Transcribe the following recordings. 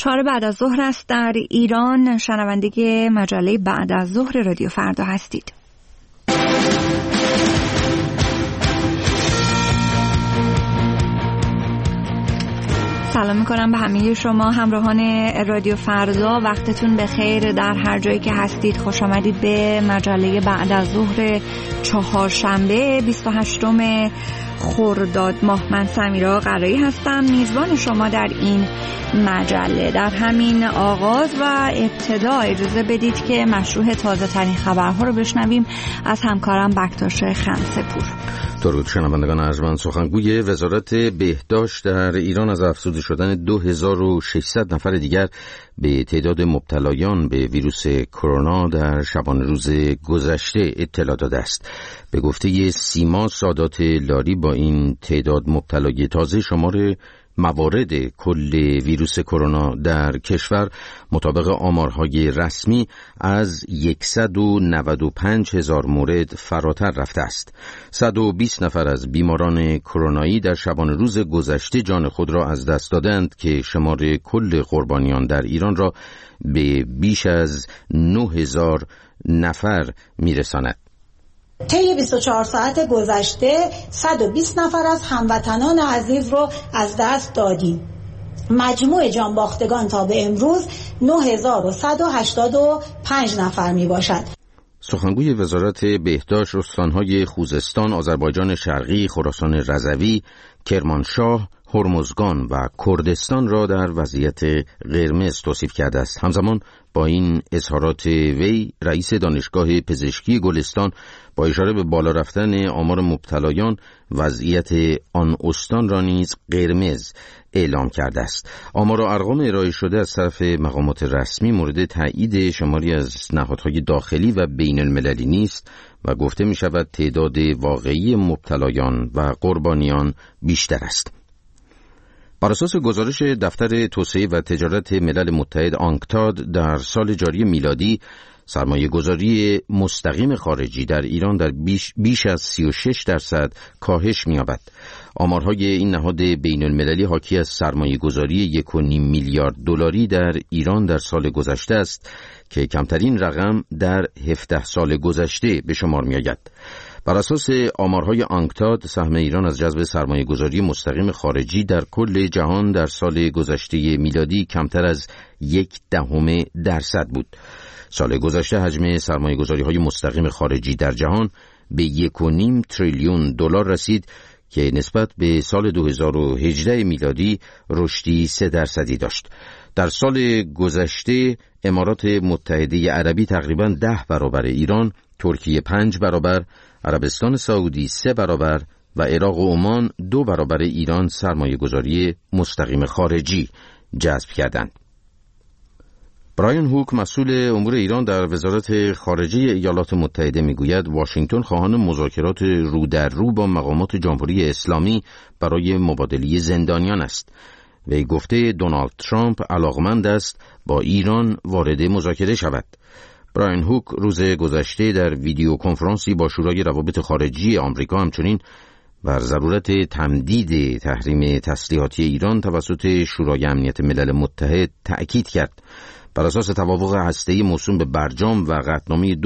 4 بعد از ظهر است در ایران. شنونده مجله بعد از ظهر رادیو فردا هستید. سلام میکنم به همه شما همراهان رادیو فردا. وقتتون بخیر در هر جایی که هستید. خوش آمدید به مجله بعد از ظهر چهارشنبه 28 خرداد ماه. من سمیرا قرایی هستم، میزبان شما در این مجله. در همین آغاز و ابتدا اجازه بدید که مشروع تازه ترین خبرها رو بشنویم از همکارم بکتاش خمسه‌پور. درود شنوندگان ارجمند. سخنگوی وزارت بهداشت در ایران از افزوده شدن 2600 نفر دیگر به تعداد مبتلایان به ویروس کرونا در شبانه روز گذشته اطلاع داده است. به گفته سیما سادات لاری با این تعداد مبتلای تازه شمار موارد کل ویروس کرونا در کشور مطابق آمارهای رسمی از 195,000 مورد فراتر رفته است. 120 نفر از بیماران کرونایی در شبانه روز گذشته جان خود را از دست دادند که شمار کل قربانیان در ایران را به بیش از 9,000 نفر میرساند. طی 24 ساعت گذشته 120 نفر از هموطنان عزیز رو از دست دادیم. مجموع جانباختگان تا به امروز 9185 نفر می باشد. سخنگوی وزارت بهداشت استانهای خوزستان، آذربایجان شرقی، خراسان رضوی، کرمانشاه، هرمزگان و کردستان را در وضعیت قرمز توصیف کرده است. همزمان با این اظهارات وی، رئیس دانشگاه پزشکی گلستان با اشاره به بالا رفتن آمار مبتلایان وضعیت آن استان را نیز قرمز اعلام کرده است. آمار و ارقام ارائه شده از طرف مقامات رسمی مورد تایید شماری از نهادهای داخلی و بین المللی نیست و گفته می شود تعداد واقعی مبتلایان و قربانیان بیشتر است. بر اساس گزارش دفتر توسعه و تجارت ملل متحد آنکتاد، در سال جاری میلادی سرمایه گذاری مستقیم خارجی در ایران در بیش از 36% کاهش می‌یابد. آمارهای این نهاد بین المللی حاکی از سرمایه گذاری 1.5 میلیارد دلاری در ایران در سال گذشته است که کمترین رقم در 17 سال گذشته به شمار می‌آید. بر اساس آمارهای آنکتاد، سهم ایران از جذب سرمایه‌گذاری مستقیم خارجی در کل جهان در سال گذشته میلادی کمتر از 0.1% بود. سال گذشته حجم سرمایه‌گذاری‌های مستقیم خارجی در جهان به 1.5 تریلیون دلار رسید که نسبت به سال 2018 میلادی رشدی 3% داشت. در سال گذشته امارات متحده عربی تقریباً 10 برابر ایران، ترکیه 5 برابر، عربستان سعودی 3 برابر و عراق و عمان 2 برابر ایران سرمایه گذاری مستقیم خارجی جذب کردند. برایان هوک، مسئول امور ایران در وزارت خارجه ایالات متحده میگوید واشنگتن خواهان مذاکرات رو در رو با مقامات جمهوری اسلامی برای مبادله زندانیان است. وی گفته دونالد ترامپ علاقمند است با ایران وارد مذاکره شود. برایان هوک روز گذشته در ویدیو کنفرانسی با شورای روابط خارجی آمریکا همچنین بر ضرورت تمدید تحریم تسلیحاتی ایران توسط شورای امنیت ملل متحد تأکید کرد. بر اساس توافق هسته‌ای موسوم به برجام و قطعنامه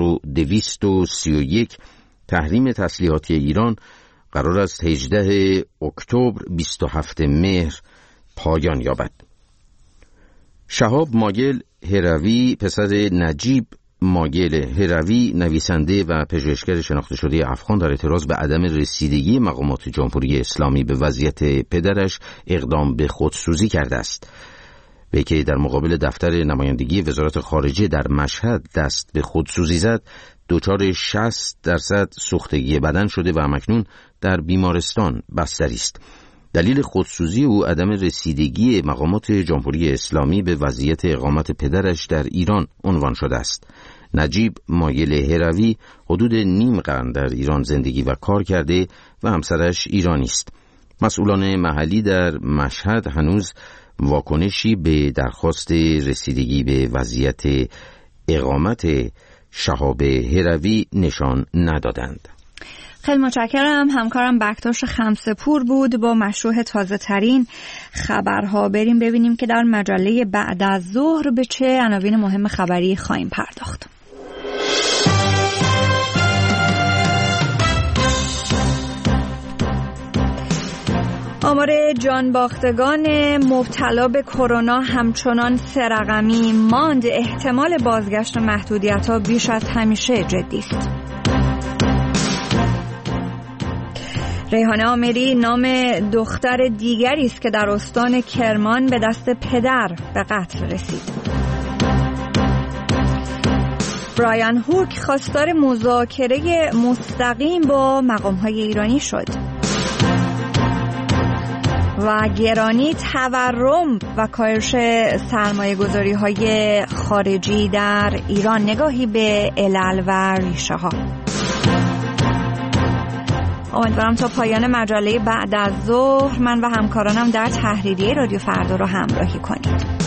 2231 تحریم تسلیحاتی ایران قرار است 18 اکتبر 27 مهر پایان یابد. شهاب ماگل هروی، پسر نجیب ماگل هروی، نویسنده و پژوهشگر شناخته شده افغان، در اعتراض به عدم رسیدگی مقامات جمهوری اسلامی به وضعیت پدرش اقدام به خودسوزی کرده است. وی که در مقابل دفتر نمایندگی وزارت خارجه در مشهد دست به خودسوزی زد، دچار 60% سوختگی بدن شده و همکنون در بیمارستان بستری است. دلیل خودسوزی او عدم رسیدگی مقامات جمهوری اسلامی به وضعیت اقامت پدرش در ایران عنوان شده است. نجیب ماگل هروی حدود نیم قرن در ایران زندگی و کار کرده و همسرش ایرانی است. مسئولان محلی در مشهد هنوز واکنشی به درخواست رسیدگی به وضعیت اقامت شهاب هروی نشان ندادند. خیلی متشکرم. همکارم بکتاش خمسه‌پور بود با مشروع تازه ترین خبرها. بریم ببینیم که در مجله بعد از ظهر به چه عناوین مهم خبری خواهیم پرداخت. آمار جانباختگان مبتلا به کرونا همچنان 3 رقمی ماند. احتمال بازگشت محدودیت‌ها بیش از همیشه جدی است. ریحانه آمری نام دختر دیگری است که در استان کرمان به دست پدر به قتل رسید. برایان هوک خواستار مذاکره مستقیم با مقام‌های ایرانی شد. و گرانی، تورم و کاهش سرمایه‌گذاری‌های خارجی در ایران. نگاهی به علل و ریشه‌ها. امیدوارم تا پایان مجله بعد از ظهر من و همکارانم در تحریریه رادیو فردا رو همراهی کنید.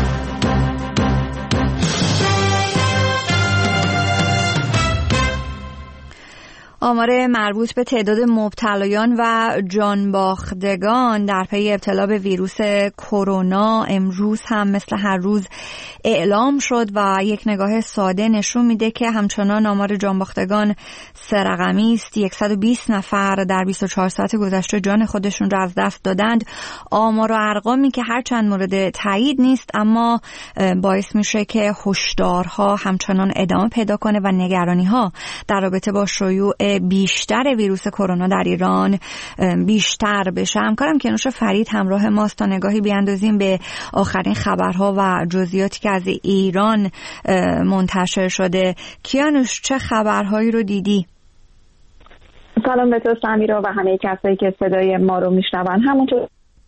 آمار مربوط به تعداد مبتلایان و جانباختگان در پی ابتلا به ویروس کرونا امروز هم مثل هر روز اعلام شد و یک نگاه ساده نشون میده که همچنان آمار جانباختگان 3 رقمی است. 120 نفر در 24 ساعت گذشته جان خودشون را از دست دادند. آمار و ارقامی که هرچند مورد تایید نیست اما باعث میشه که هشدارها همچنان ادامه پیدا کنه و نگرانی‌ها در رابطه با شیوع بیشتر ویروس کرونا در ایران بیشتر بشه. همکارم کیانوش فرید همراه ماست تا نگاهی بیاندازیم به آخرین خبرها و جزئیاتی که از ایران منتشر شده. کیانوش چه خبرهایی رو دیدی؟ سلام به تو سمیرا و همه کسایی که صدای ما رو میشنون. همونطور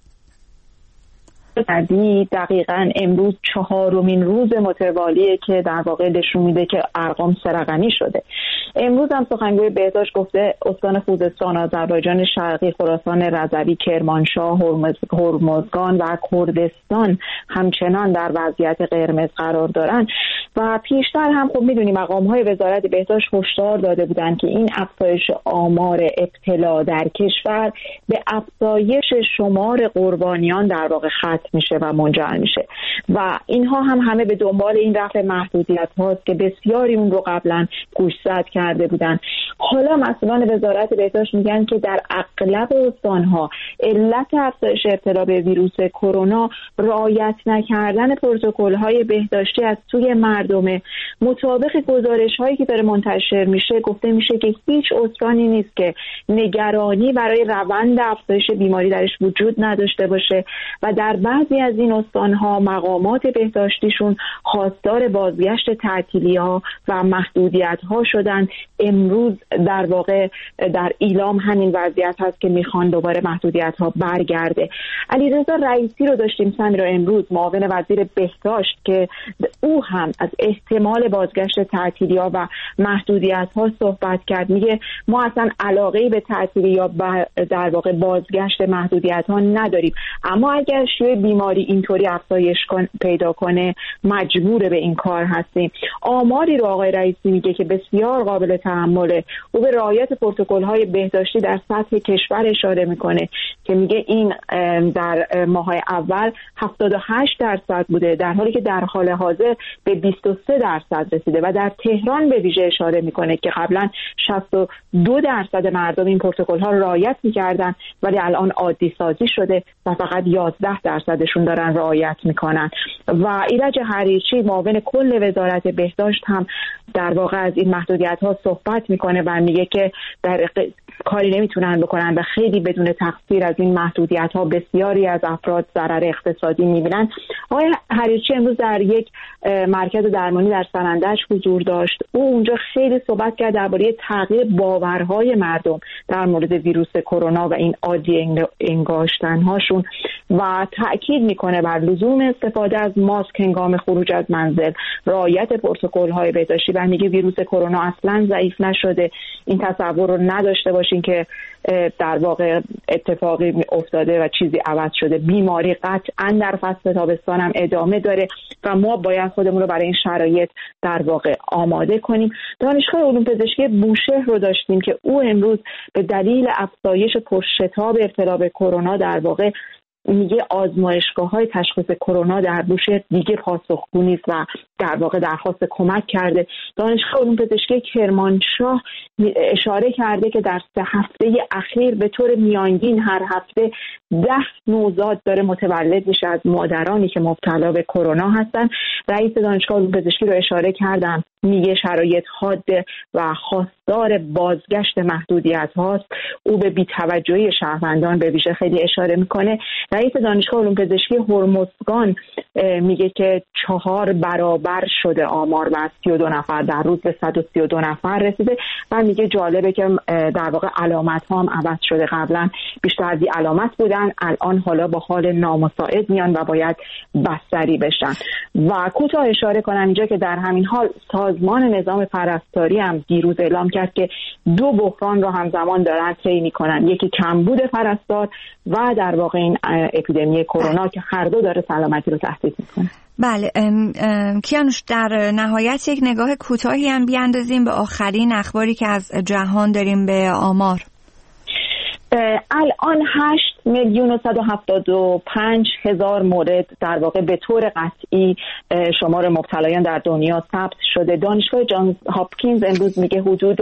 دقیقاً امروز 4مین روز متوالیه که در واقع نشون میده که ارقام 3 رقمی شده. امروز هم سخنگوی بهداشت گفته استان خوزستان، آذربایجان شرقی، خراسان رضوی، کرمانشاه، هرمزگان و کردستان همچنان در وضعیت قرمز قرار دارن و پیشتر هم خب میدونیم مقام‌های وزارت بهداشت هشدار داده بودند که این افزایش آمار ابتلا در کشور به افزایش شمار قربانیان در واقع ختم میشه و منجر میشه و اینها هم همه به دنبال این رفع محدودیت هاست که بسیاری اون رو قبلا گوشزد کرده بودن. حالا مسئولان وزارت بهداشت میگن که در اغلب استانها علت افزایش ابتلا به ویروس کرونا رعایت نکردن پروتکل‌های بهداشتی از سوی مردمه. مطابق گزارش‌هایی که داره منتشر میشه گفته میشه که هیچ استانی نیست که نگرانی برای روند افزایش بیماری درش وجود نداشته باشه و در بعضی از این استان‌ها مقامات بهداشتیشون خواستار بازگشت تعطیلی‌ها و محدودیت‌ها شدن. امروز در واقع در ایلام همین وضعیت هست که میخوان دوباره محدودیت‌ها برگرده. علیرضا رئیسی رو داشتیم سمیرا امروز، معاون وزیر بهداشت، که او هم از احتمال بازگشت تعطیلی‌ها و محدودیت‌ها صحبت کرد. میگه ما اصلا علاقه‌ای به تعطیلی‌ها و در واقع بازگشت محدودیت‌ها نداریم، اما اگر شیوع بیماری اینطوری افزایش پیدا کنه مجبور به این کار هستیم. آماری رو آقای رئیسی میگه که بسیار قابل تحمله. او به رعایت پروتکل‌های بهداشتی در سطح کشور اشاره میکنه که میگه این در ماه‌های اول 78% بوده در حالی که در حال حاضر به 23% رسیده و در تهران به ویژه اشاره میکنه که قبلا 62% مردم این پروتکل‌ها رو رعایت میکردن ولی الان عادی سازی شده و فقط 11%شون دارن رعایت میکنن. و ایرج حریچی معاون کل وزارت بهداشت هم در واقع از این محدودیت‌ها صحبت میکنه و میگه که در کاری نمیتونن بکنن و خیلی بدون تقصیر از این محدودیت‌ها بسیاری از افراد ضرر اقتصادی میبینن. آقای حریچی امروز در یک مرکز درمانی در سنندج حضور داشت. او اونجا خیلی صحبت کرد درباره تغییر باورهای مردم در مورد ویروس کرونا و این عادی انگاشتن‌هاشون و تأکید میکنه بر لزوم استفاده از ماسک هنگام خروج از منزل، رعایت پروتکل‌های بهداشتی و میگه ویروس کرونا اصلا ضعیف نشده. این تصور رو نداشته باشید باشین که در واقع اتفاقی افتاده و چیزی عوض شده. بیماری قطعا در فصل تابستان هم ادامه داره و ما باید خودمون رو برای این شرایط در واقع آماده کنیم. دانشگاه علوم پزشکی بوشهر رو داشتیم که او امروز به دلیل افزایش پرشتاب ابتلا به کرونا در واقع میگه آزمایشگاه‌های تشخیص کرونا در بوشهر دیگه پاسخگو نیست و در واقع درخواست کمک کرده. دانشگاه علوم پزشکی کرمانشاه اشاره کرده که در 3 هفته اخیر به طور میانگین هر هفته 10 نوزاد داره متولد میشه از مادرانی که مبتلا به کرونا هستن. رئیس دانشگاه علوم پزشکی رو اشاره کردم، میگه شرایط حاده و خواستار بازگشت محدودیت هاست. او به بی‌توجهی شهروندان به ویژه خیلی اشاره میکنه. رئیس دانشگاه علوم پزشکی هرمزگان میگه که 4 برابر شده آمار و 32 نفر در روز به 132 نفر رسیده و میگه جالبه که در واقع علامت ها هم عوض شده. قبلا بیشتر از این علامت بودن، الان حالا با حال نامساعد میان و باید بستری بشن. و کوتاه اشاره کنم اینجا که در همین حال سازمان نظام پرستاری هم دیروز اعلام کرد که 2 بحران رو همزمان دارن طی میکنن، یکی کمبود پرستار و در واقع این اپیدمی کرونا که هر دو داره سلامتی رو تهدید میکنه. بله کیانوش، در نهایت یک نگاه کوتاهی هم بیاندازیم به آخرین اخباری که از جهان داریم به آمار. الان 8,175,000 مورد در واقع به طور قطعی شمار مبتلایان در دنیا ثبت شده. دانشگاه جان هاپکینز امروز میگه حدود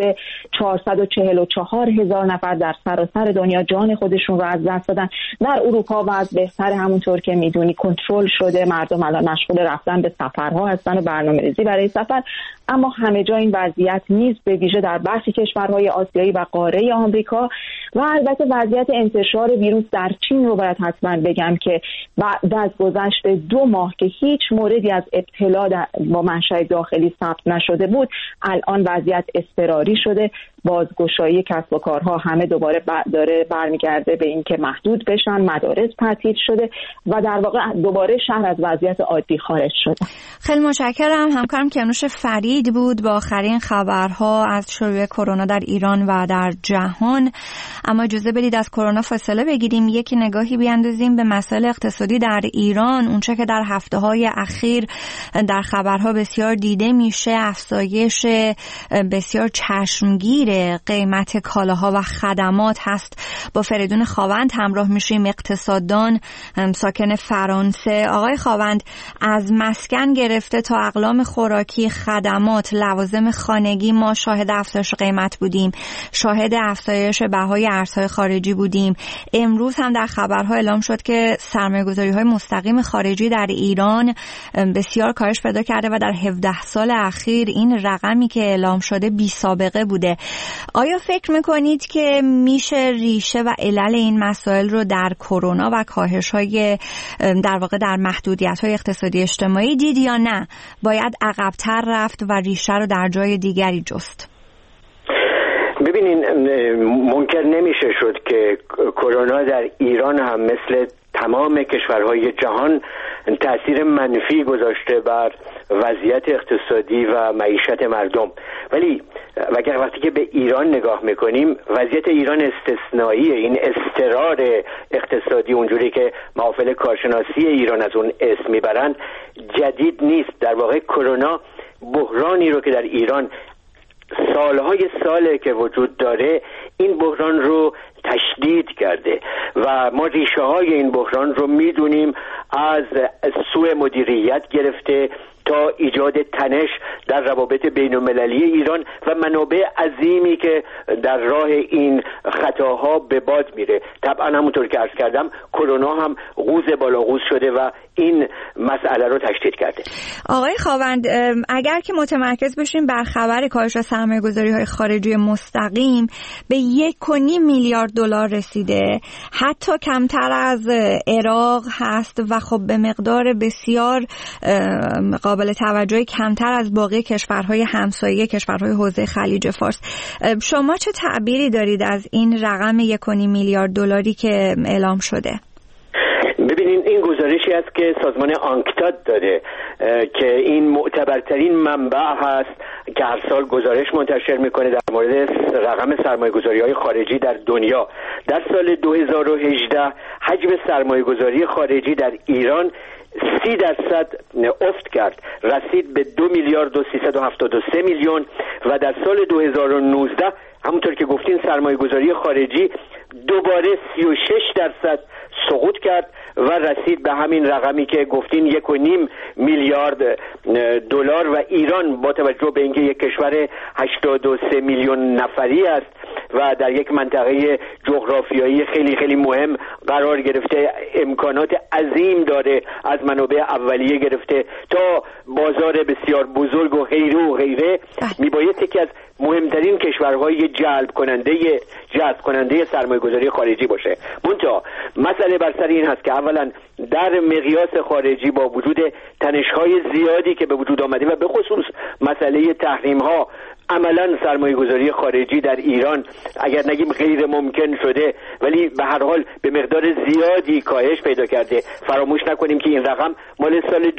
444,000 نفر در سراسر دنیا جان خودشون رو از دست دادن. در اروپا وضع بهتر، همونطور که میدونی کنترل شده، مردم الان مشغول رفتن به سفرها هستن و برنامه‌ریزی برای سفر، اما همه جا این وضعیت نیست، به ویژه در برخی کشورهای آسیایی و قاره آمریکا. و البته وضعیت انتشار ویروس در چین رو باید حتما بگم که بعد از گذشت 2 ماه که هیچ موردی از ابتلا با منشأ داخلی ثبت نشده بود، الان وضعیت اضطراری شده. بازگشایی کسب و کارها همه دوباره داره برمیگرده به اینکه محدود بشن، مدارس تعطیل شده و در واقع دوباره شهر از وضعیت عادی خارج شده. خیلی متشکرم. همکارم کیانوش فرید بود با آخرین خبرها از شیوع کرونا در ایران و در جهان. اما اجازه بدید از کرونا فاصله بگیریم، یک نگاهی بیاندازیم به مسائل اقتصادی در ایران. اونچه که در هفته‌های اخیر در خبرها بسیار دیده میشه، افزایش بسیار چشمگیر قیمت کالاها و خدمات هست. با فریدون خاوند همراه میشیم، اقتصاددان ساکن فرانسه. آقای خاوند، از مسکن گرفته تا اقلام خوراکی، خدمات، لوازم خانگی ما شاهد افزایش قیمت بودیم، شاهد افزایش بهای ارزهای خارجی بودیم. امروز هم در خبرها اعلام شد که سرمایه‌گذاری‌های مستقیم خارجی در ایران بسیار کاهش پیدا کرده و در 17 سال اخیر این رقمی که اعلام شده بی سابقه بوده. آیا فکر میکنید که میشه ریشه و علل این مسائل رو در کرونا و کاهش‌های در واقع در محدودیت‌های اقتصادی اجتماعی دید یا نه باید عقب‌تر رفت و ریشه رو در جای دیگری جست؟ ببینین، منکر نمیشه شد که کرونا در ایران هم مثل تمام کشورهای جهان تأثیر منفی گذاشته بر وضعیت اقتصادی و معیشت مردم. ولی وقتی که به ایران نگاه میکنیم، وضعیت ایران استثنائیه. این اضطرار اقتصادی اونجوری که محافل کارشناسی ایران از اون اسم میبرند جدید نیست. در واقع کرونا بحرانی رو که در ایران سالهای ساله که وجود داره، این بحران رو تشدید کرده و ما ریشه های این بحران رو میدونیم، از سوء مدیریت گرفته تا ایجاد تنش در روابط بین المللی ایران و منابع عظیمی که در راه این خطاها به باد میره. طبعا همونطور که عرض کردم کرونا هم قوز بالا قوز شده و این مسئله رو تشدید کرده. آقای خاوند، اگر که متمرکز بشیم بر خبر کاهش سرمایه‌گذاری‌های خارجی مستقیم به 1.5 میلیارد دلار رسیده، حتی کمتر از عراق هست و خب به مقدار بسیار قابل توجهی کمتر از باقی کشورهای همسایه، کشورهای حوزه خلیج فارس. شما چه تعبیری دارید از این رقم 1.5 میلیارد دلاری که اعلام شده؟ ببینید، این گزارشی است که سازمان آنکتاد داده که این معتبرترین منبع هست که هر سال گزارش منتشر میکنه در مورد رقم سرمایه‌گذاری‌های خارجی در دنیا. در سال 2018 حجم سرمایه‌گذاری خارجی در ایران 30% افت کرد، رسید به 2 میلیارد و 373 میلیون و در سال 2019 همونطور که گفتین سرمایه‌گذاری خارجی دوباره 36% سقوط کرد و رسید به همین رقمی که گفتین 1.5 میلیارد دلار و ایران با توجه به اینکه یک کشور 83 میلیون نفری است و در یک منطقه جغرافیایی خیلی خیلی مهم قرار گرفته، امکانات عظیم داره، از منابع اولیه گرفته تا بازار بسیار بزرگ و غیره میبایست یکی از مهمترین کشورهای جذب کننده سرمایه‌گذاری خارجی باشه. منتها مسئله بر سر این هست که اولا در مقیاس خارجی با وجود تنش‌های زیادی که به وجود آمده و به خصوص مسئله تحریم‌ها، عملاً سرمایه‌گذاری خارجی در ایران اگر نگیم غیر ممکن شده ولی به هر حال به مقدار زیادی کاهش پیدا کرده. فراموش نکنیم که این رقم مال سال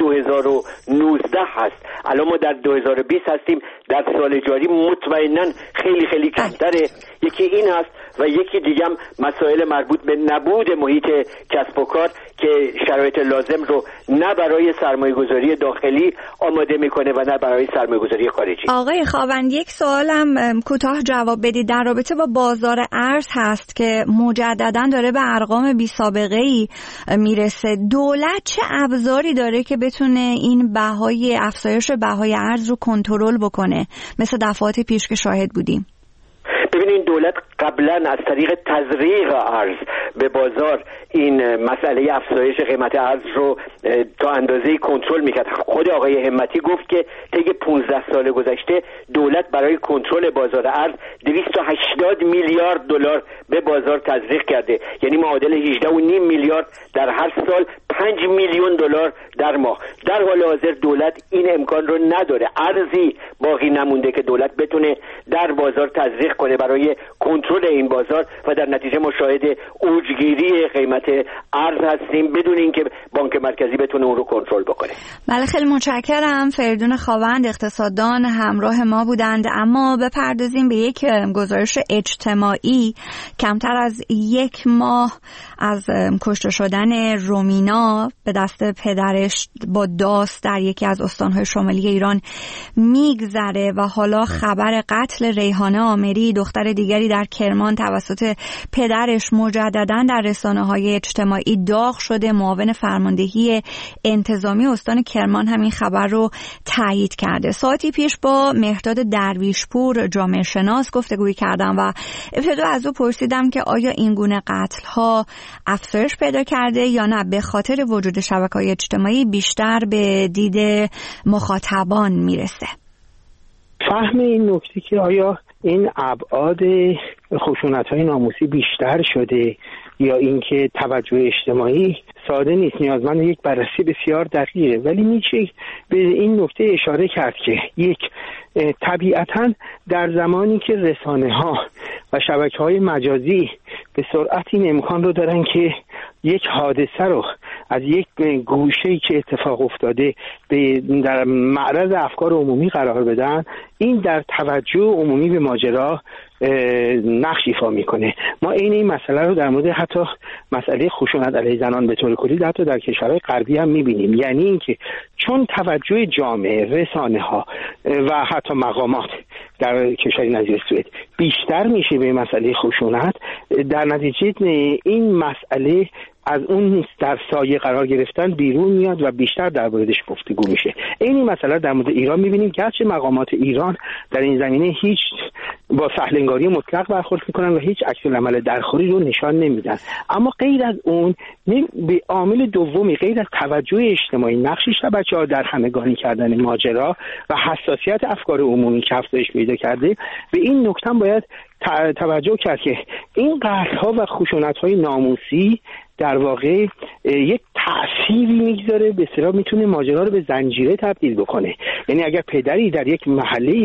2019 هست، الان ما در 2020 هستیم، در سال جاری مطمئناً خیلی خیلی کمتره. یکی این هست و یکی دیگه هم مسائل مربوط به نبود محیط کسب و کار که شرایط لازم رو نه برای سرمایه‌گذاری داخلی آماده میکنه و نه برای سرمایه‌گذاری خارجی. آقای خاوند، یک سوالم کوتاه جواب بدید. در رابطه با بازار ارز هست که مجددا داره به ارقام بی سابقه ای میرسه. دولت چه ابزاری داره که بتونه این افزایش بهای ارز رو کنترل بکنه مثل دفعات پیش که شاهد بودیم؟ ببینید دولت قبلا از طریق تزریق ارز به بازار این مسئله افزایش قیمت ارز رو تا اندازه‌ای کنترل میکرد. خود آقای همتی گفت که طی 15 سال گذشته دولت برای کنترل بازار ارز 280 میلیارد دلار به بازار تزریق کرده، یعنی معادل 18.5 میلیارد در هر سال، 5 میلیون دلار در ماه. در حال حاضر دولت این امکان رو نداره، ارزی باقی نمونده که دولت بتونه در بازار تزریق کنه برای کنترل این بازار و در نتیجه ما شاهد اوجگیری قیمت ارز هستیم بدون اینکه بانک مرکزی بتونه اون رو کنترل بکنه. بله، خیلی متشکرم. فریدون خاوند اقتصاددان همراه ما بودند. اما بپردازیم به یک گزارش اجتماعی. کمتر از یک ماه از کشته شدن رومینا به دست پدرش با داس در یکی از استانهای شمالی ایران میگذره و حالا خبر قتل ریحانه آمری، دختر دیگری در کرمان، توسط پدرش مجددا در رسانه‌های اجتماعی داغ شده. معاون فرماندهی انتظامی استان کرمان همین خبر رو تایید کرده. ساعتی پیش با مهرداد درویشپور جامعه شناس گفتگویی کردم و ابتدا از او پرسیدم که آیا این گونه قتل‌ها افزایش پیدا کرده یا نه، به خاطر وجود شبکه‌های اجتماعی بیشتر به دید مخاطبان میرسه. فهم این نکته که آیا این ابعاد خشونت‌های ناموسی بیشتر شده یا اینکه توجه اجتماعی ساده نیست، نیازمند یک بررسی بسیار دقیقه، ولی میشه به این نکته اشاره کرد که یک، طبیعتاً در زمانی که رسانه‌ها و شبکه‌های مجازی به سرعت این امکان رو دارن که یک حادثه رو از یک گوشه‌ای که اتفاق افتاده در معرض افکار عمومی قرار بدن، این در توجه عمومی به ماجرا نقش ایفا میکنه. ما این مسئله رو در مورد حتی مسئله خشونت علیه زنان به طور کلی حتی در کشورهای غربی هم میبینیم، یعنی اینکه چون توجه جامعه، رسانه‌ها و حتی مقامات در کشور نظیر سوئد بیشتر میشه به مسئله خشونت، در نتیجه این مسئله از اون در سایه قرار گرفتن بیرون میاد و بیشتر در موردش گفتگو میشه. این مسئله در مورد ایران میبینیم که هرچه مقامات ایران در این زمینه هیچ با سهلنگاری مطلق برخورد میکنن و هیچ عکس العمل درخوری رو نشان نمیدن، اما غیر از اون به عامل دومی، غیر از توجه اجتماعی، نقش شبکه‌ها در همگانی کردن ماجرا و حساسیت افکار عمومی که افزایش پیدا کرده، به این نکته هم باید توجه کرد که این قتل‌ها و خشونت‌های ناموسی در واقع یک تأثیری میگذاره، به اصطلاح میتونه ماجرا رو به زنجیره تبدیل بکنه. یعنی اگر پدری در یک محله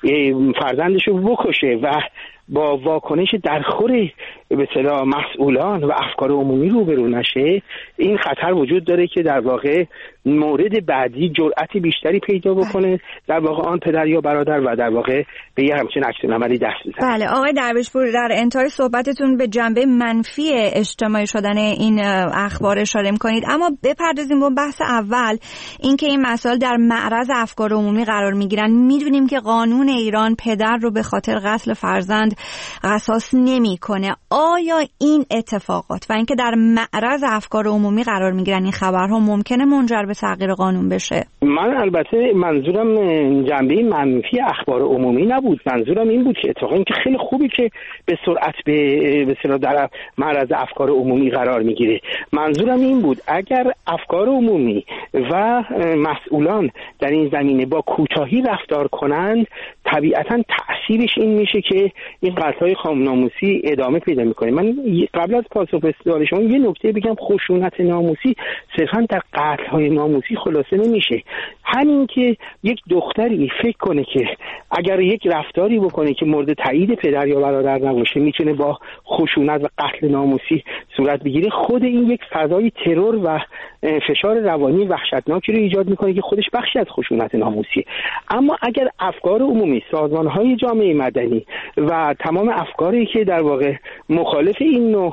فرزندش رو بکشه و با واکنش درخور به اصطلاح مسئولان و افکار عمومی روبرو نشه، این خطر وجود داره که در واقع مورد بعدی جرأت بیشتری پیدا بکنه در واقع آن پدر یا برادر و در واقع به یه همچین عکس‌العملی دست بزنه. بله آقای درویشپور، در انتهای صحبتتون به جنبه منفی اجتماعی شدن این اخبار اشاره می‌کنید، اما بپردازیم به بحث اول، اینکه این مسائل در معرض افکار عمومی قرار می‌گیرن. می‌دونیم که قانون ایران پدر رو به خاطر قتل فرزند قصاص نمی‌کنه. آیا این اتفاقات و اینکه در معرض افکار عمومی قرار می‌گیرن این خبرها ممکنه منجر به تغییر قانون بشه؟ من البته منظورم جنبه منفی اخبار عمومی نبود، منظورم این بود که اتفاقا اینکه خیلی خوبی که به سرعت به اصطلاح در معرض افکار عمومی قرار میگیره. منظورم این بود اگر افکار عمومی و مسئولان در این زمینه با کوتاهی رفتار کنند، طبیعتا تأثیرش این میشه که این قتل‌های ناموسی ادامه پیدا میکنه. من قبل از پاسخ به سوال شما یه نکته بگم، خشونت ناموسی صرفا در قتل‌های ناموسی خلاصه نمیشه. همین که یک دختری فکر کنه که اگر یک رفتاری بکنه که مورد تایید پدر یا برادر نباشه میتونه با خشونت و قتل ناموسی صورت بگیره، خود این یک فضای ترور و فشار روانی وحشتناکی رو ایجاد میکنه که خودش بخشی از خشونت ناموسی. اما اگر افکار عمومی، سازمان‌های جامعه مدنی و تمام افکاری که در واقع مخالف این نوع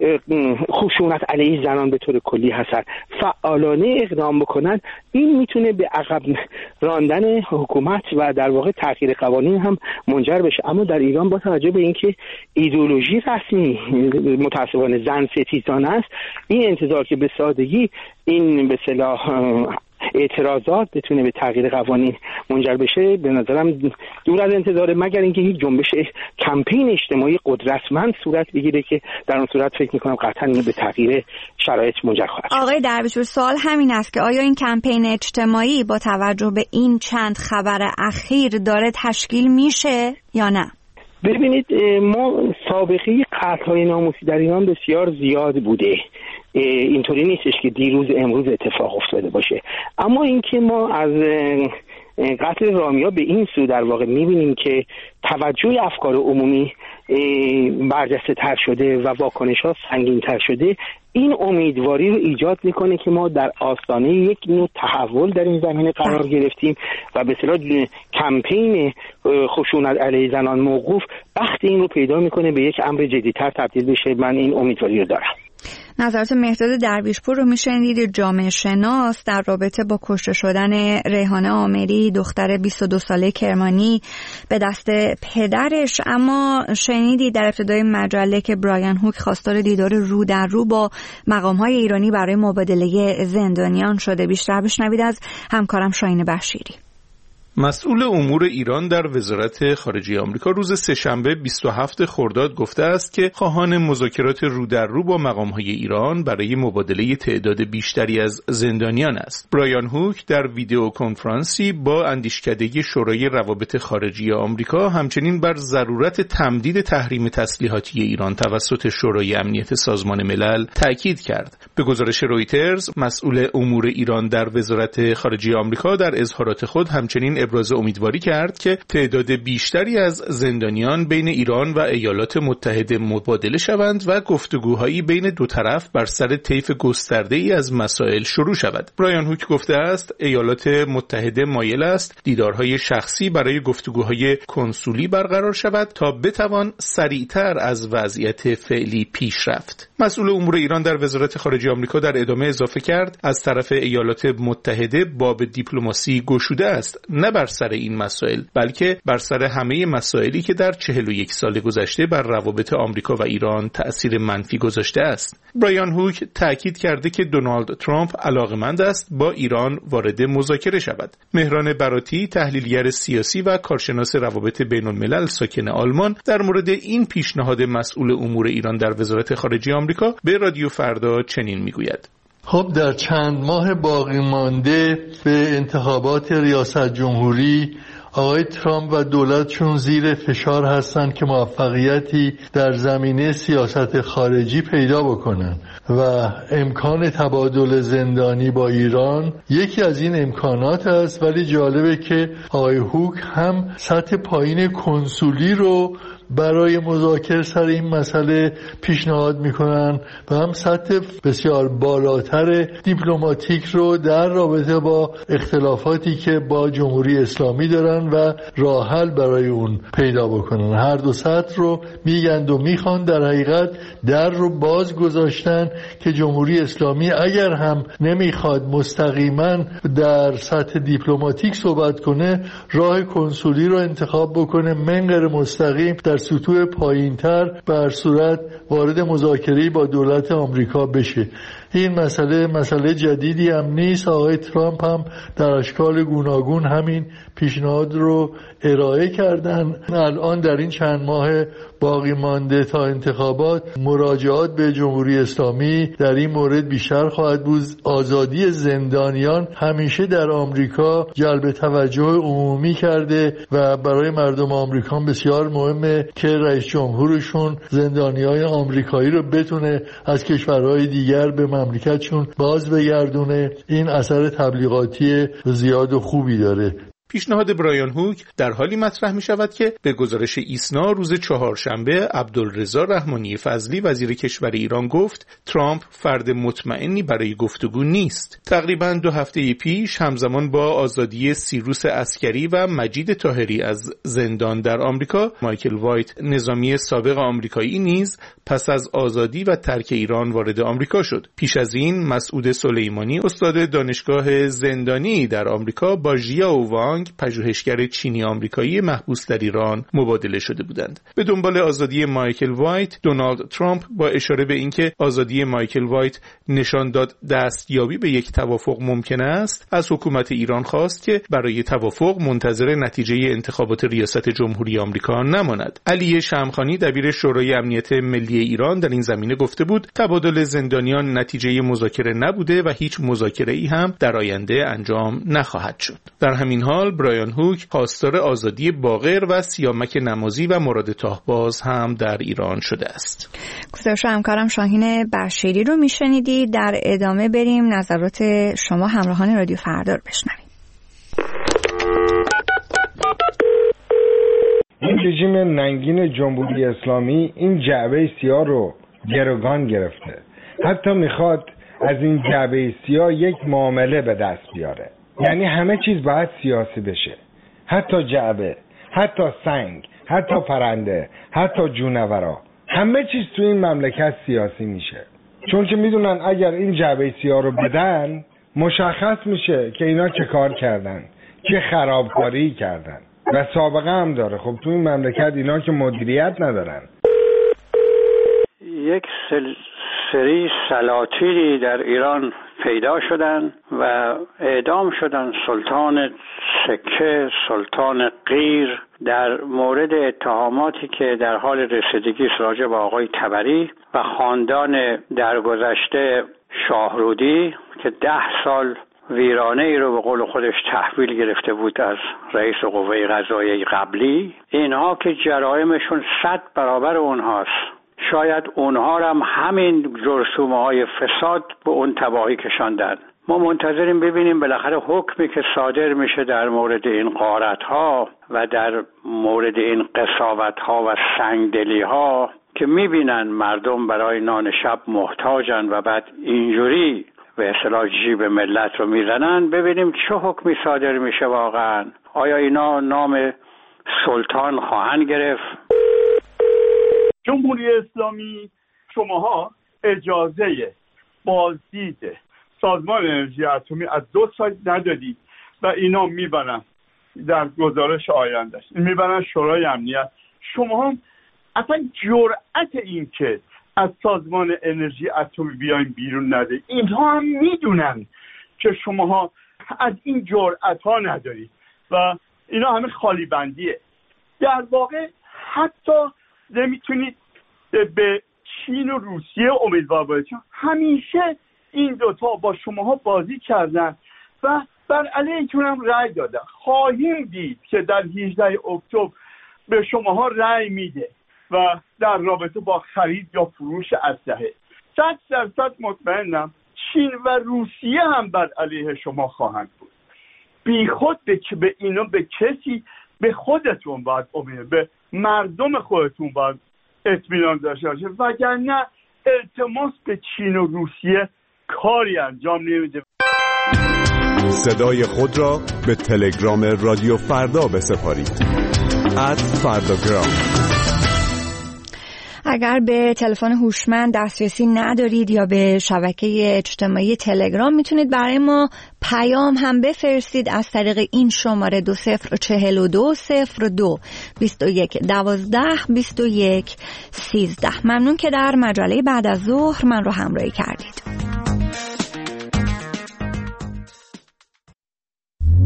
خشونت علیه زنان به طور کلی هستن فعالانه اقدام بکنن، این میتونه به عقب راندن حکومت و در واقع تغییر قوانین هم منجر بشه. اما در ایران با توجه به اینکه ایدئولوژی رسمی متأسفانه زن ستیزانه است، این انتظار که به سادگی این به اصطلاح اعتراضات بتونه به تغییر قوانین منجر بشه به نظرم دور از انتظاره، مگر اینکه یک جنبش کمپین اجتماعی قدرتمند صورت بگیره که در اون صورت فکر می‌کنم قطعاً به تغییر شرایط منجر خواهد شد. آقای درویشپور، سوال همین است که آیا این کمپین اجتماعی با توجه به این چند خبر اخیر داره تشکیل میشه یا نه؟ ببینید، ما سابقه قتل‌های ناموسی در ایران بسیار زیاد بوده، اینطوری نیستش که دیروز امروز اتفاق افتاده باشه. اما اینکه ما از قتل رامیا به این سو در واقع می‌بینیم که توجه افکار عمومی برجسته تر شده و واکنش‌ها سنگین‌تر شده، این امیدواری رو ایجاد میکنه که ما در آستانه یک نوع تحول در این زمینه قرار گرفتیم و به اصطلاح کمپین خشونت علیه زنان موقوف بخت این رو پیدا میکنه به یک امر جدی‌تر تبدیل بشه. من این امیدواری رو دارم. نظرات مهرداد درویشپور رو میشنیدید، جامعه شناس در رابطه با کشته شدن ریحانه آمری، دختر 22 ساله کرمانی به دست پدرش. اما شنیدید در ابتدای مجله که برایان هوک خواستار دیدار رو در رو با مقام‌های ایرانی برای مبادله زندانیان شده. بیشتر بشنوید از همکارم شاهین بشیری. مسئول امور ایران در وزارت خارجه آمریکا روز سه‌شنبه 27 خرداد گفته است که خواهان مذاکرات رو در رو با مقام‌های ایران برای مبادله تعداد بیشتری از زندانیان است. برایان هوک در ویدیو کنفرانسی با اندیشکده شورای روابط خارجی آمریکا همچنین بر ضرورت تمدید تحریم تسلیحاتی ایران توسط شورای امنیت سازمان ملل تاکید کرد. به گزارش رویترز، مسئول امور ایران در وزارت خارجه آمریکا در اظهارات خود همچنین ابراز امیدواری کرد که تعداد بیشتری از زندانیان بین ایران و ایالات متحده مبادله شوند و گفتگوهایی بین دو طرف بر سر طیف گسترده‌ای از مسائل شروع شود. برایان هوک گفته است ایالات متحده مایل است دیدارهای شخصی برای گفتگوهای کنسولی برقرار شود تا بتوان سریعتر از وضعیت فعلی پیش رفت. مسئول امور ایران در وزارت خارجه آمریکا در ادامه اضافه کرد از طرف ایالات متحده باب دیپلماسی گشوده است، نه بر سر این مسائل بلکه بر سر همه مسائلی که در 41 سال گذشته بر روابط آمریکا و ایران تأثیر منفی گذاشته است. برایان هوک تأکید کرده که دونالد ترامپ علاقمند است با ایران وارد مذاکره شود. مهران براتی، تحلیلگر سیاسی و کارشناس روابط بین الملل ساکن آلمان، در مورد این پیشنهاد مسئول امور ایران در وزارت خارجه آمریکا به رادیو فردا چنین میگوید: خب در چند ماه باقی مانده به انتخابات ریاست جمهوری آقای ترامپ و دولتشون زیر فشار هستن که موفقیتی در زمینه سیاست خارجی پیدا بکنن و امکان تبادل زندانی با ایران یکی از این امکانات است. ولی جالبه که آقای هوک هم سطح پایین کنسولی رو برای مذاکره سر این مسئله پیشنهاد میکنن و هم سطح بسیار بالاتر دیپلماتیک رو در رابطه با اختلافاتی که با جمهوری اسلامی دارن و راه حل برای اون پیدا بکنن. هر دو سطح رو میگند و میخوان، در حقیقت در رو باز گذاشتن که جمهوری اسلامی اگر هم نمیخواد مستقیما در سطح دیپلماتیک صحبت کنه، راه کنسولی رو انتخاب بکنه، من غیر مستقیم در سطوح پایینتر بر صورت وارد مذاکره با دولت آمریکا بشه. این مسئله جدیدی هم نیست. آقای ترامپ هم در اشکال گوناگون همین پیشنهاد رو ارائه کردن. الان در این چند ماه باقی مانده تا انتخابات مراجعات به جمهوری اسلامی در این مورد بیشتر خواهد بود. آزادی زندانیان همیشه در آمریکا جلب توجه عمومی کرده و برای مردم آمریکا بسیار مهمه که رئیس جمهورشون زندانیای آمریکایی رو بتونه از کشورهای دیگر به مملکتشون باز بگردونه. این اثر تبلیغاتی زیاد و خوبی داره. پیشنهاد برایان هوک در حالی مطرح می شود که به گزارش ایسنا روز چهارشنبه عبدالرضا رحمانی فضلی وزیر کشور ایران گفت ترامپ فرد مطمئنی برای گفتگو نیست. تقریباً 2 هفته پیش همزمان با آزادی سیروس عسکری و مجید طاهری از زندان در آمریکا، مایکل وایت نظامی سابق آمریکایی نیز پس از آزادی و ترک ایران وارد آمریکا شد. پیش از این مسعود سلیمانی استاد دانشگاه زندانی در آمریکا با ژیاو وانگ پژوهشگر چینی آمریکایی محبوس در ایران مبادله شده بودند. به دنبال آزادی مایکل وایت، دونالد ترامپ با اشاره به اینکه آزادی مایکل وایت نشان داد دستیابی به یک توافق ممکن است، از حکومت ایران خواست که برای توافق منتظر نتیجه انتخابات ریاست جمهوری آمریکا نماند. علی شمخانی دبیر شورای امنیت ملی ایران در این زمینه گفته بود تبادل زندانیان نتیجه مذاکره نبوده و هیچ مذاکره‌ای هم در آینده انجام نخواهد شد. در همین حال برایان هوک خواستار آزادی باقر و سیامک نمازی و مراد تاهباز هم در ایران شده است. گزارش همکارم شاهین بشیری رو میشنیدی. در ادامه بریم نظرات شما همراهان رادیو فردا رو بشنویم. این رژیم ننگین جمهوری اسلامی این جعبه سیاه رو گروگان گرفته. حتی میخواد از این جعبه سیاه یک معامله به دست بیاره. یعنی همه چیز باید سیاسی بشه، حتی جعبه، حتی سنگ، حتی پرنده، حتی جونورا، همه چیز تو این مملکت سیاسی میشه. چون که میدونن اگر این جعبه سیاه رو بدن مشخص میشه که اینا چه کار کردن، چه خرابکاری کردن و سابقه هم داره. خب تو این مملکت اینا که مدیریت ندارن. یک سری سلاطینی در ایران پیدا شدن و اعدام شدن. سلطان سکه، سلطان قیر، در مورد اتهاماتی که در حال رسیدگی راجع به آقای طبری و خاندان درگذشته شاهرودی که 10 سال ویرانه ای رو به قول خودش تحویل گرفته بود از رئیس قوه قضاییه قبلی، اینها که جرائمشون 100 برابر اونهاست. شاید اونها هم همین جرثومه‌های فساد به اون تباهی کشاندن. ما منتظریم ببینیم بالاخره حکمی که صادر میشه در مورد این غارت‌ها و در مورد این قساوت‌ها و سنگدلی‌ها که میبینن مردم برای نان شب محتاجن و بعد اینجوری به اصطلاح جیب ملت رو میزنن. ببینیم چه حکمی صادر میشه واقعا. آیا اینا نام سلطان خواهند گرفت؟ جمهوری اسلامی شماها اجازه بازدید سازمان انرژی اتمی از 2 سایت ندادید و اینا میبرن در گزارش آیندهش میبرن شورای امنیت. شما اصلا جرأت این که از سازمان انرژی اتمی بیاین بیرون نده. اینها هم میدونن که شماها از این جرأت ها ندارید و اینا همه خالی بندیه. در واقع حتی نمیتونید به چین و روسیه امیدوار باشید. همیشه این دوتا با شماها بازی کردن و بر علیهتون هم رأی دادن. خواهیم دید که در 18 اکتبر به شماها رأی میده و در رابطه با خرید یا فروش اسلحه 100% مطمئنم چین و روسیه هم بر علیه شما خواهند بود. بی خود به اینو به کسی، به خودتون باید امید، به مردم خودتون باید اطمینان داشته باشه، وگرنه التماس به چین و روسیه کاری انجام نمیده. صدای خود را به تلگرام رادیو فردا بسپارید. @فرداگرام. اگر به تلفن هوشمند دسترسی ندارید یا به شبکه اجتماعی تلگرام، میتونید برای ما پیام هم بفرستید از طریق این شماره 20420221122113. ممنون که در مجله بعد از ظهر من رو همراهی کردید.